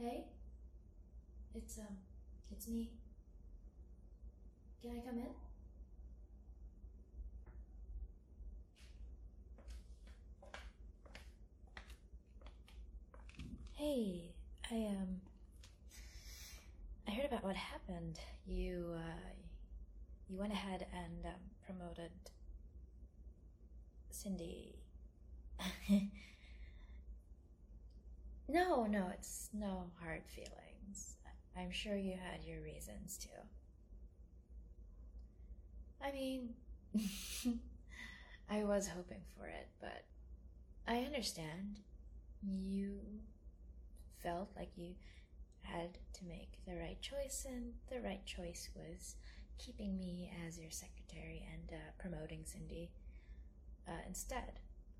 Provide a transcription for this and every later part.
Hey, it's me. Can I come in? Hey, I heard about what happened. You went ahead and promoted Cindy. No, it's no hard feelings. I'm sure you had your reasons too. I mean, I was hoping for it, but I understand. You felt like you had to make the right choice, and the right choice was keeping me as your secretary and promoting Cindy instead.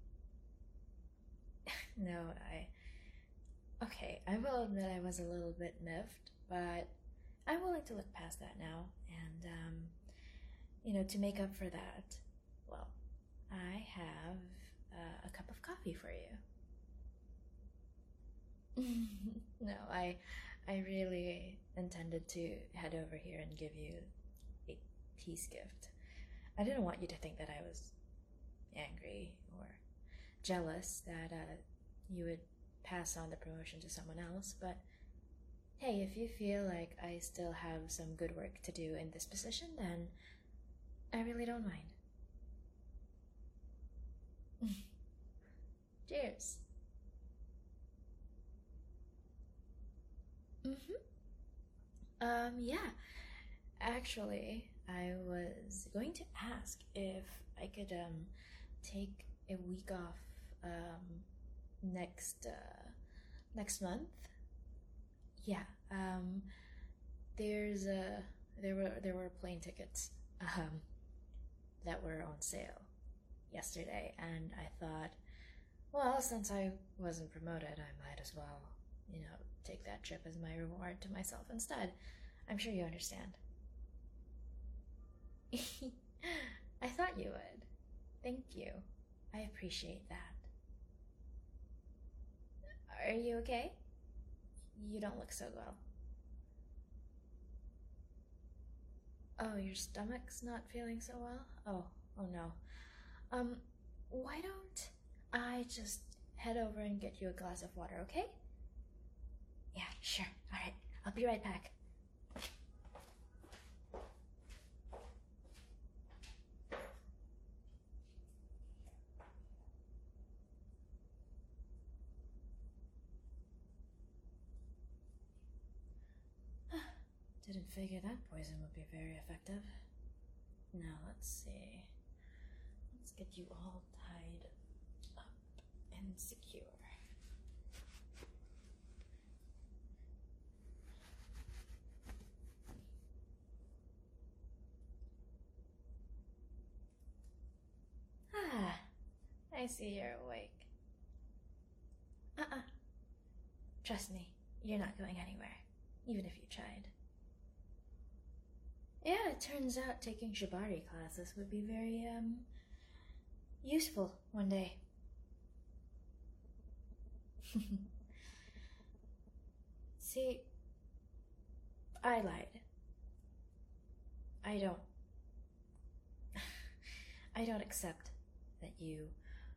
No, Okay, I will admit I was a little bit miffed, but I'm willing to look past that now, and, to make up for that, well, I have a cup of coffee for you. No, I really intended to head over here and give you a peace gift. I didn't want you to think that I was angry or jealous that you would pass on the promotion to someone else, but hey, if you feel like I still have some good work to do in this position, then I really don't mind. Cheers. Yeah. Actually, I was going to ask if I could take a week off next next month. Yeah. There's there were plane tickets that were on sale yesterday, and I thought, well, since I wasn't promoted, I might as well, take that trip as my reward to myself instead. I'm sure you understand. I thought you would. Thank you. I appreciate that. Are you okay? You don't look so well. Oh, your stomach's not feeling so well? Oh no. Um, why don't I just head over and get you a glass of water, okay? Yeah, sure. Alright, I'll be right back. Didn't figure that poison would be very effective. Now, let's see. Let's get you all tied up and secure. Ah, I see you're awake. Uh-uh. Trust me, you're not going anywhere, even if you tried. Yeah, it turns out taking Shibari classes would be very, useful one day. See, I lied. I don't. I don't accept that you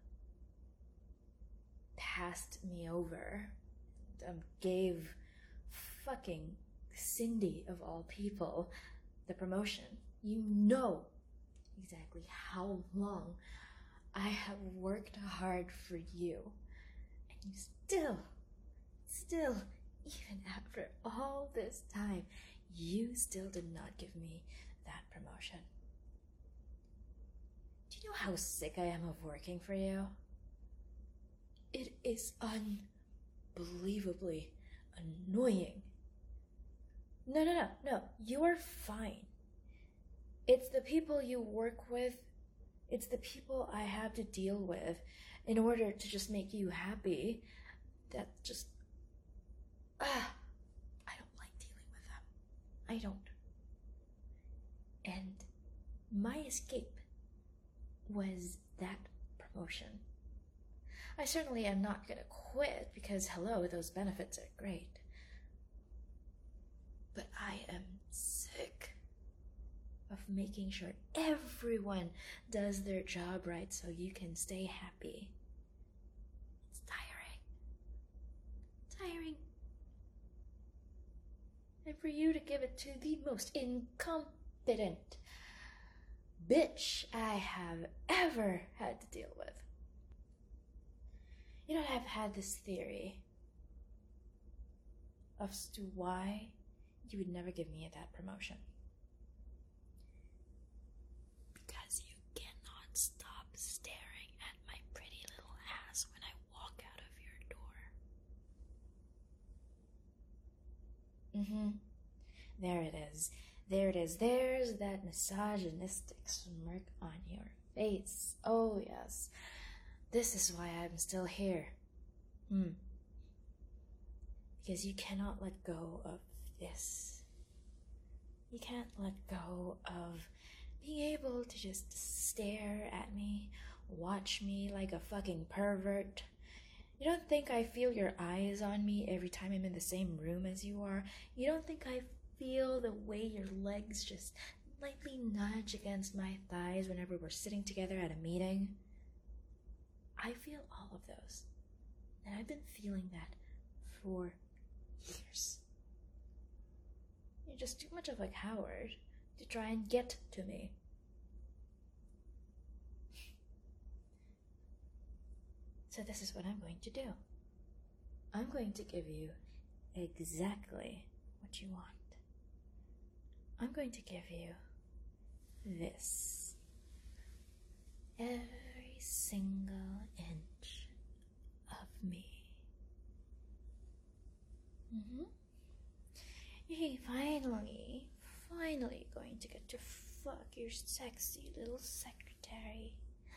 passed me over, gave fucking Cindy, of all people, the promotion. You know exactly how long I have worked hard for you, and you still, even after all this time, you still did not give me that promotion. Do you know how sick I am of working for you? It is unbelievably annoying. No, you are fine. It's the people you work with, it's the people I have to deal with in order to just make you happy that just. I don't like dealing with them. I don't. And my escape was that promotion. I certainly am not gonna quit because, hello, those benefits are great. But I am sick of making sure everyone does their job right so you can stay happy. It's tiring. Tiring. And for you to give it to the most incompetent bitch I have ever had to deal with. You know, I've had this theory as to why you would never give me that promotion. Because you cannot stop staring at my pretty little ass when I walk out of your door. There it is. There it is. There's that misogynistic smirk on your face. Oh, yes. This is why I'm still here. Because you cannot let go of this. You can't let go of being able to just stare at me, watch me like a fucking pervert. You don't think I feel your eyes on me every time I'm in the same room as you are? You don't think I feel the way your legs just lightly nudge against my thighs whenever we're sitting together at a meeting? I feel all of those. And I've been feeling that for years. You're just too much of a coward to try and get to me. So this is what I'm going to do. I'm going to give you exactly what you want. I'm going to give you this. Every single inch of me. You're finally going to get to fuck your sexy little secretary.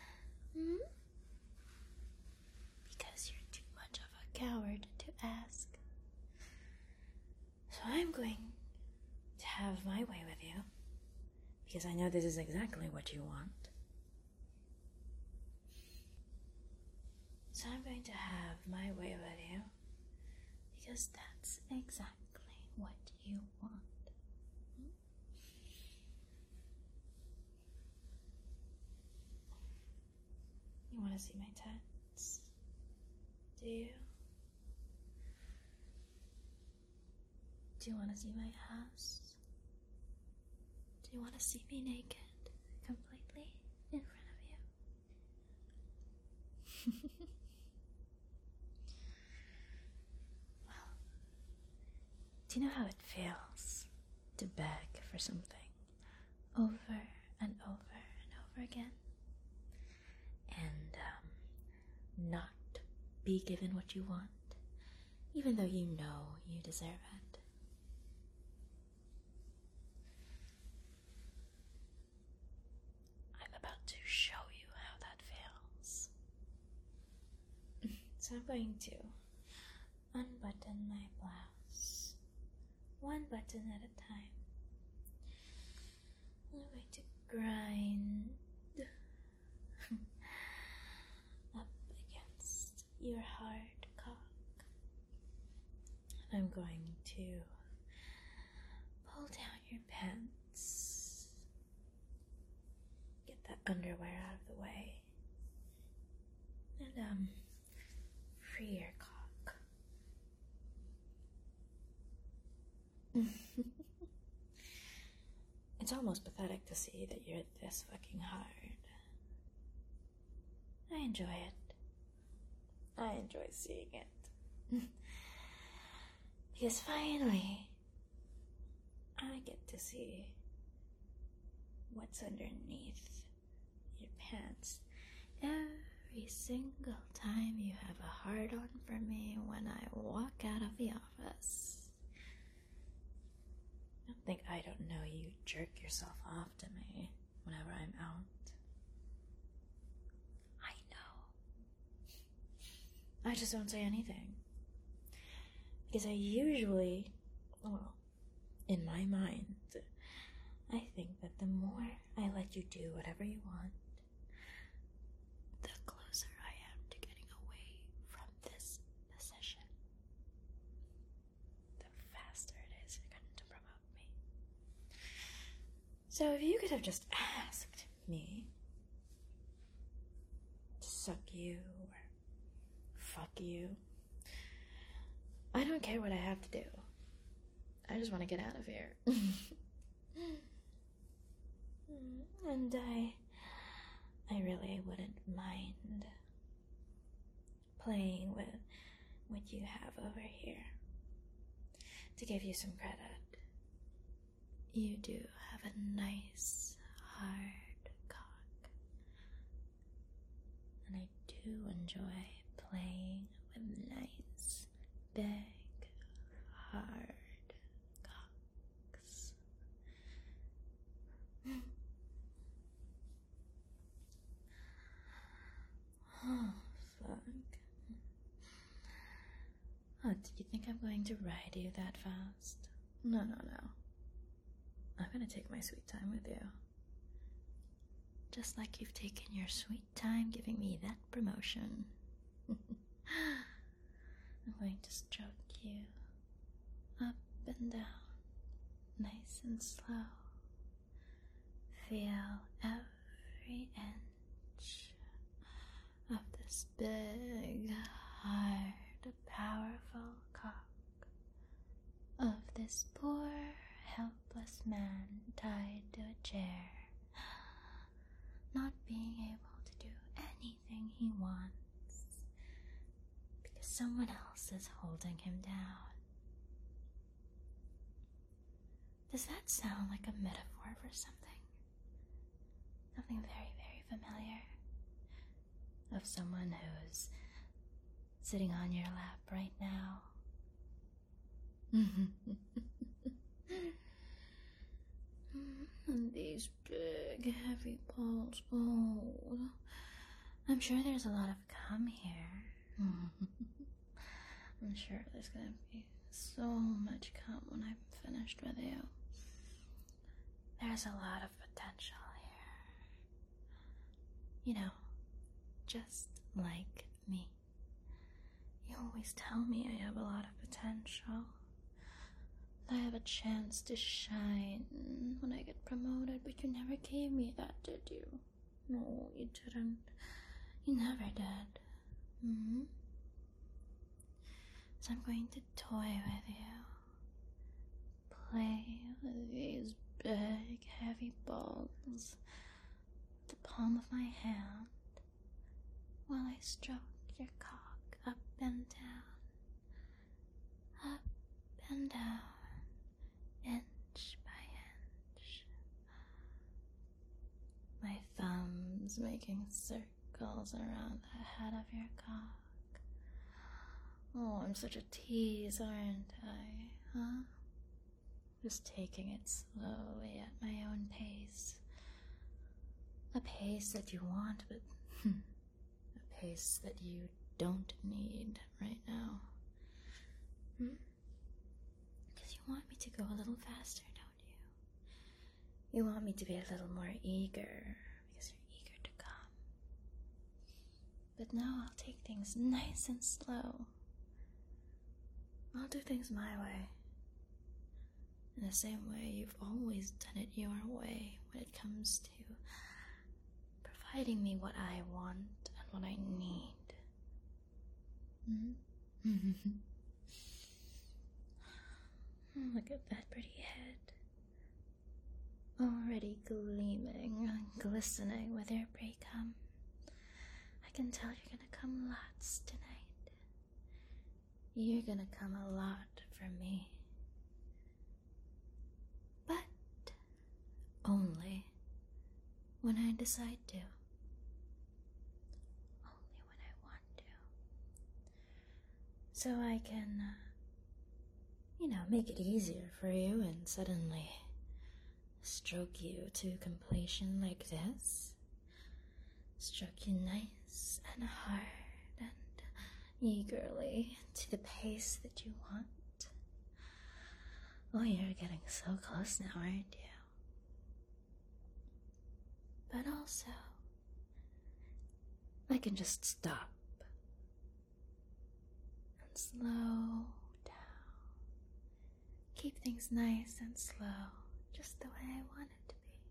Because you're too much of a coward to ask. So I'm going to have my way with you. Because I know this is exactly what you want. So I'm going to have my way with you. Because that's exactly what you want. You want to see my tits? Do you? Do you want to see my ass? Do you want to see me naked, completely in front of you? Well, do you know how it feels to beg for something over and over and over again? And not be given what you want, even though you know you deserve it. I'm about to show you how that feels. So I'm going to unbutton my blouse, one button at a time. I'm going to grind up against your hard cock. I'm going to pull down your pants, get that underwear out of the way, and free your cock. It's almost pathetic to see that you're this fucking hard. I enjoy it. I enjoy seeing it. Because finally, I get to see what's underneath your pants. Every single time you have a hard-on for me when I walk out of the office. Don't think I don't know you jerk yourself off to me whenever I'm out. I know. I just don't say anything. Because I usually, well, in my mind, I think that the more I let you do whatever you want, the closer I am to getting away from this position. The faster it is you're going to promote So if you could have just asked me to suck you or fuck you, I don't care what I have to do. I just want to get out of here. And I really wouldn't mind playing with what you have over here. To give you some credit, you do have a nice, hard cock. And I do enjoy playing with nice, big, hard cocks. Oh, fuck. Oh, did you think I'm going to ride you that fast? No. I'm gonna take my sweet time with you. Just like you've taken your sweet time giving me that promotion. I'm going to stroke you up and down, nice and slow. Feel every inch of this big, hard, powerful cock of this poor, helpless man tied to a chair, not being able to do anything he wants because someone else is holding him down. Does that sound like a metaphor for something? Something very, very familiar? Of someone who's sitting on your lap right now. And these big, heavy balls. Oh, I'm sure there's a lot of cum here. I'm sure there's gonna be so much cum when I'm finished with you. There's a lot of potential here. You know, just like me. You always tell me I have a lot of potential. I have a chance to shine when I get promoted, but you never gave me that, did you? No, you didn't. You never did. So I'm going to toy with you. Play with these big, heavy balls with the palm of my hand while I stroke your cock up and down, up and down, inch by inch. My thumbs making circles around the head of your cock. Oh, I'm such a tease, aren't I, huh? Just taking it slowly at my own pace. A pace that you want, but a pace that you don't need right now. Because you want me to go a little faster, don't you? You want me to be a little more eager, because you're eager to come. But now I'll take things nice and slow. I'll do things my way. In the same way you've always done it your way when it comes to providing me what I want and what I need. Look at that pretty head. Already gleaming and glistening with your pre-cum. I can tell you're gonna come lots tonight. You're gonna come a lot for me. But only when I decide to. Only when I want to. So I can, make it easier for you and suddenly stroke you to completion like this. Stroke you nice and hard and eagerly to the pace that you want. Oh, you're getting so close now, aren't you? But also, I can just stop and slow down. Keep things nice and slow, just the way I want it to be.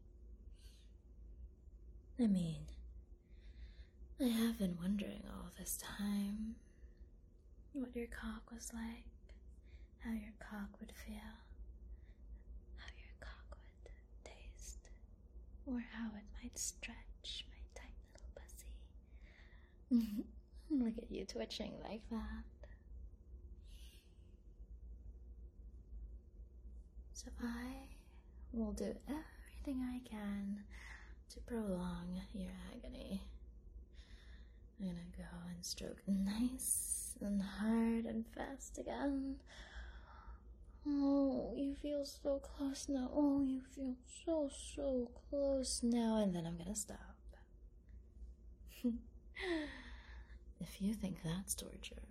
I mean, I have been wondering all this time what your cock was like, how your cock would feel, how your cock would taste, or how it might stretch my tight little pussy. Look at you twitching like that. So I will do everything I can to prolong your agony. I'm gonna go and stroke nice and hard and fast again. Oh, you feel so close now. Oh, you feel so close now. And then I'm gonna stop. If you think that's torture,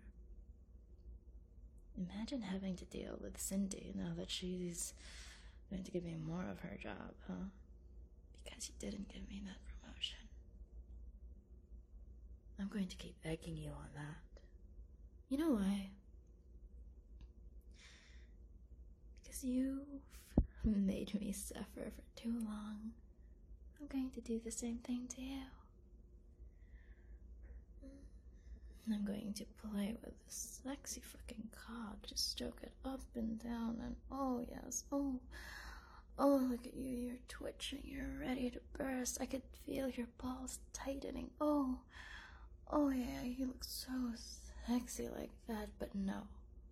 imagine having to deal with Cindy now that she's going to give me more of her job, huh? Because you didn't give me that promotion. I'm going to keep begging you on that. You know why? Because you've made me suffer for too long. I'm going to do the same thing to you. I'm going to play with this sexy fucking cock, just stroke it up and down, and oh yes, oh, look at you, you're twitching, you're ready to burst. I could feel your balls tightening. Oh yeah, you look so sexy like that, but no.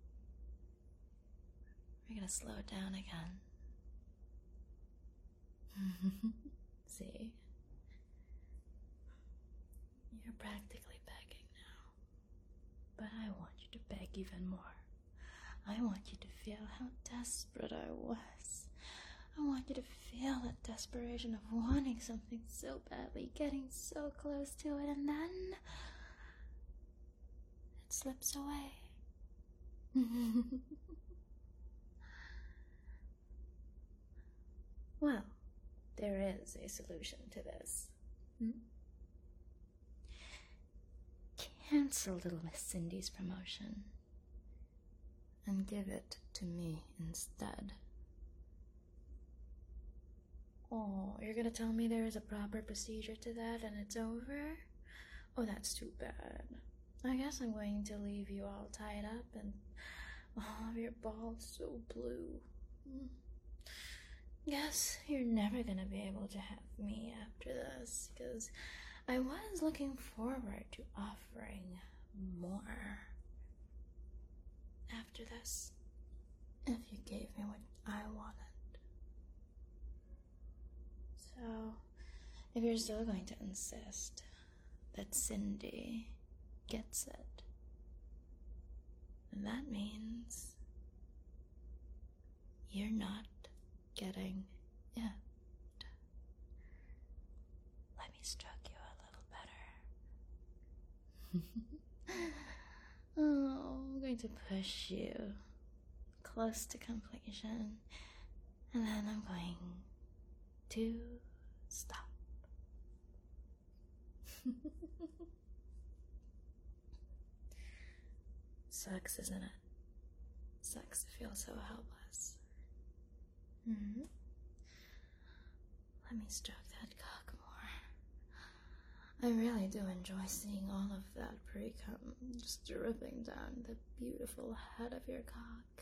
We're gonna slow it down again. See? You're practically begging now. But I want you to beg even more. I want you to feel how desperate I was. I want you to feel that desperation of wanting something so badly, getting so close to it, and then it slips away. Well, there is a solution to this. Cancel little Miss Cindy's promotion and give it to me instead. Oh, you're gonna tell me there is a proper procedure to that and it's over? Oh, that's too bad. I guess I'm going to leave you all tied up and all of your balls so blue. Guess you're never gonna be able to have me after this, because I was looking forward to offering more after this, if you gave me what I wanted. So, if you're still going to insist that Cindy gets it, then that means you're not getting it. Let me stroke you a little better. Oh, I'm going to push you close to completion, and then I'm going to stop. Sucks, isn't it? Sucks to feel so helpless. Let me stroke that cock more. I really do enjoy seeing all of that pre-cum just dripping down the beautiful head of your cock.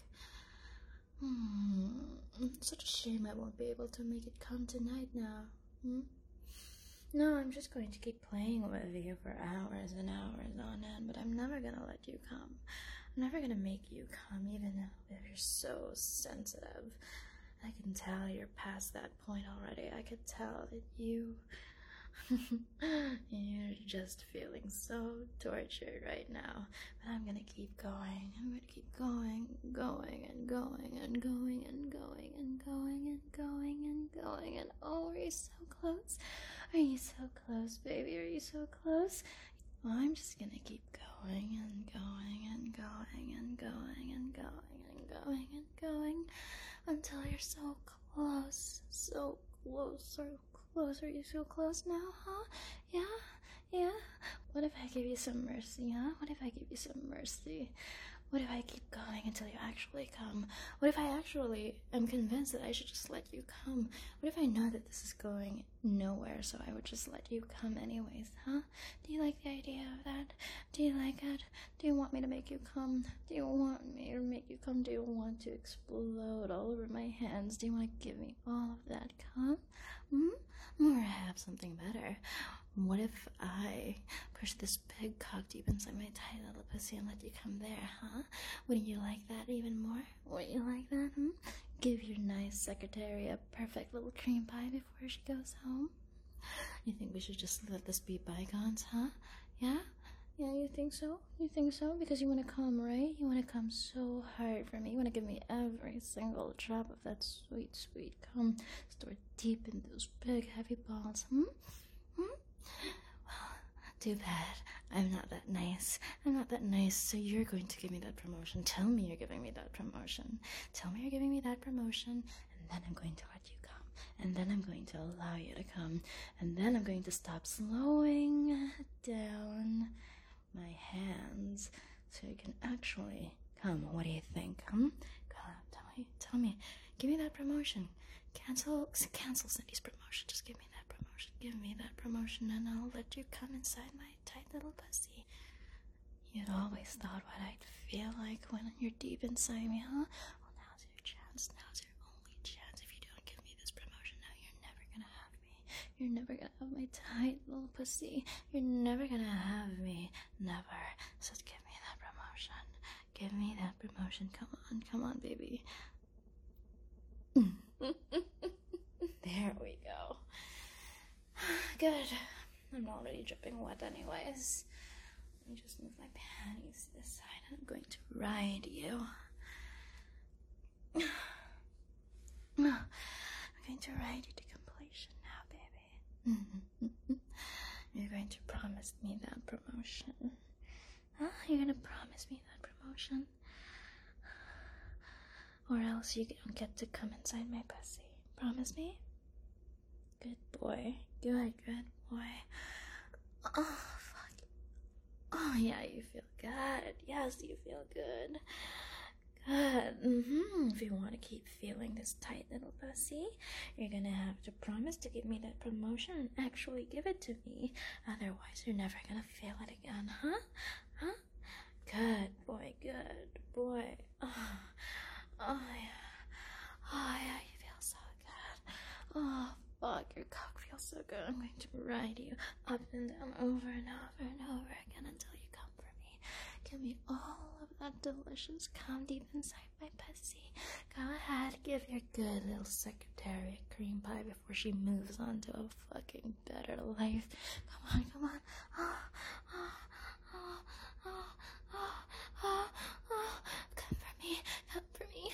It's such a shame I won't be able to make it come tonight now. No, I'm just going to keep playing with you for hours and hours on end, but I'm never gonna let you come. I'm never gonna make you come, even if you're so sensitive. I can tell you're past that point already. I could tell that you're just feeling so tortured right now. But I'm gonna keep going. I'm gonna keep going and going and going and going and going and going and going and going. And oh, are you so close? Are you so close, baby? Are you so close? Well, I'm just gonna keep going and going and going and going and going and going and going until you're so close, so close, so close. Are you so close now, huh? Yeah? What if I give you some mercy, huh? What if I give you some mercy? What if I keep going until you actually come? What if I actually am convinced that I should just let you come? What if I know that this is going nowhere, so I would just let you come anyways, huh? Do you like the idea of that? Do you like it? Do you want me to make you come? Do you want me to make you come? Do you want to explode all over my hands? Do you want to give me all of that cum? Or I have something better. What if I push this big cock deep inside my tight little pussy and let you come there, huh? Wouldn't you like that even more? Wouldn't you like that, Give your nice secretary a perfect little cream pie before she goes home? You think we should just let this be bygones, huh? Yeah? Yeah, you think so? You think so? Because you want to come, right? You want to come so hard for me. You want to give me every single drop of that sweet, sweet cum stored deep in those big, heavy balls, Well, too bad. I'm not that nice. I'm not that nice, so you're going to give me that promotion. Tell me you're giving me that promotion. Tell me you're giving me that promotion, and then I'm going to let you come. And then I'm going to allow you to come. And then I'm going to stop slowing down my hands so you can actually come. What do you think? Come on, tell me. Give me that promotion. Cancel Cindy's promotion. Just give me that promotion. Give me that promotion and I'll let you come inside my tight little pussy. You'd always thought what I'd feel like when you're deep inside me, huh? Well, now's your chance. Now's your only chance. If you don't give me this promotion now, you're never gonna have me. You're never gonna have my tight little pussy. You're never gonna have me. Never. So give me that promotion. Give me that promotion. Come on, baby. There we go. Good. I'm already dripping wet anyways. Let me just move my panties to this side and I'm going to ride you. I'm going to ride you to completion now, baby. You're going to promise me that promotion. Huh? You're going to promise me that promotion? Or else you don't get to come inside my pussy. Promise me? Good boy. Good boy. Oh, fuck. Oh, yeah, you feel good. Yes, you feel good. Good. If you want to keep feeling this tight little pussy, you're gonna have to promise to give me that promotion and actually give it to me. Otherwise, you're never gonna feel it again, huh? Huh? Good boy. Oh, yeah, you feel so good. Oh, fuck, your cock feels so good. I'm going to ride you up and down over and over and over again until you come for me. Give me all of that delicious cum deep inside my pussy. Go ahead, give your good little secretary a cream pie before she moves on to a fucking better life. Come on. Come for me,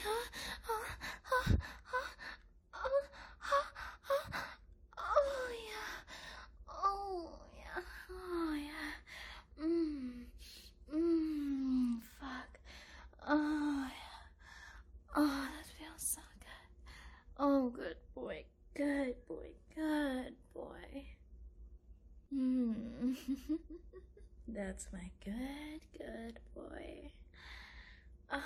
Oh yeah. Fuck. Oh yeah. Oh, that feels so good. Oh, good boy. That's my good boy. Oh,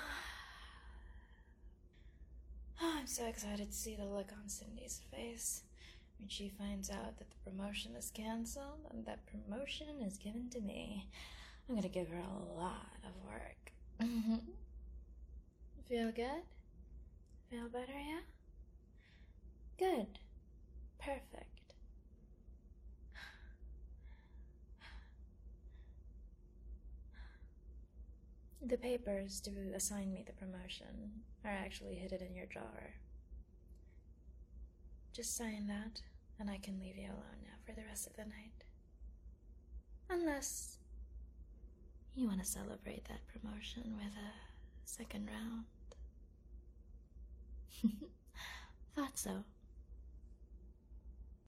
I'm so excited to see the look on Cindy's face when she finds out that the promotion is canceled and that promotion is given to me. I'm gonna give her a lot of work. Feel good? Feel better, yeah? Good. Perfect. The papers to assign me the promotion are actually hidden in your drawer. Just sign that, and I can leave you alone now for the rest of the night. Unless you want to celebrate that promotion with a second round. Thought so.